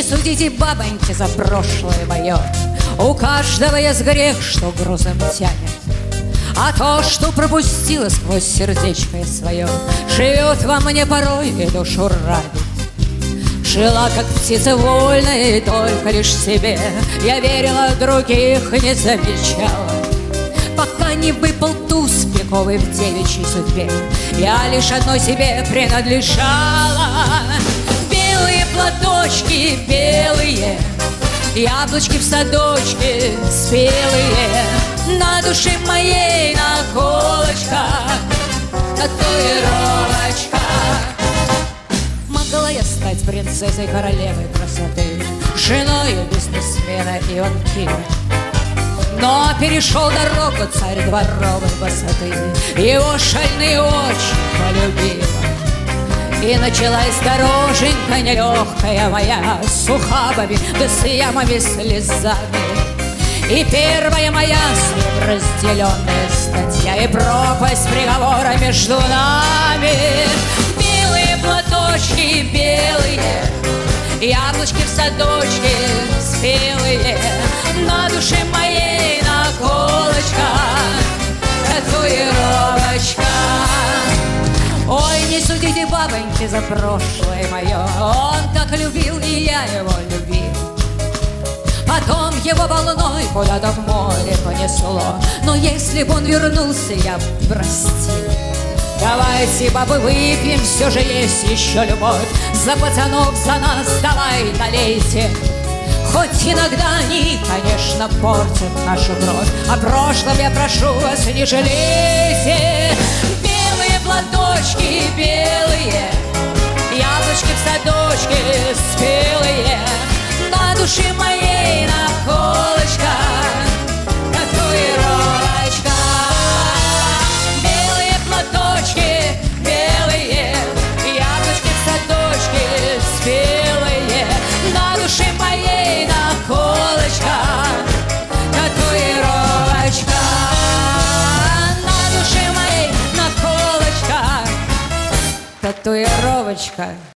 судите, бабоньки, за прошлое мое. У каждого есть грех, что грузом тянет, а то, что пропустила сквозь сердечко свое, живет во мне порой и душу ранит. Жила, как птица вольная, и только лишь себе я верила, других не замечала. Пока не выпал туз пиковый в девичьей судьбе, я лишь одной себе принадлежала. Белые платочки белые, яблочки в садочке спелые, на душе моей наколочка, татуировочка. Могла я стать принцессой, королевой красоты, женой бизнесмена и банкира, но перешел дорогу царь дворовой высоты, его шальные очи полюбила. И началась дороженька нелегкая моя, с ухабами да с ямами слезами. И первая моя с ним разделенная статья, и пропасть приговора между нами. Белые платочки белые, яблочки в садочке спелые, на душе моей наколочка, татуировочка. Ой, не судите, бабоньки, за прошлое мое, он так любил, и я его любил. Потом его волной куда-то в море понесло, но если бы он вернулся, я б простил. Давайте, бабы, выпьем, все же есть еще любовь. За пацанов, за нас, давай, налейте. Хоть иногда они, конечно, портят нашу кровь, о прошлом я прошу вас, не жалейте. Белые платочки белые, яблочки в садочке спелые, на душе моей наколочка, татуировочка. Белые платочки белые, яблочки в садочке спелые, на душе моей наколочка, татуировочка. На душе моей наколочка, татуировочка.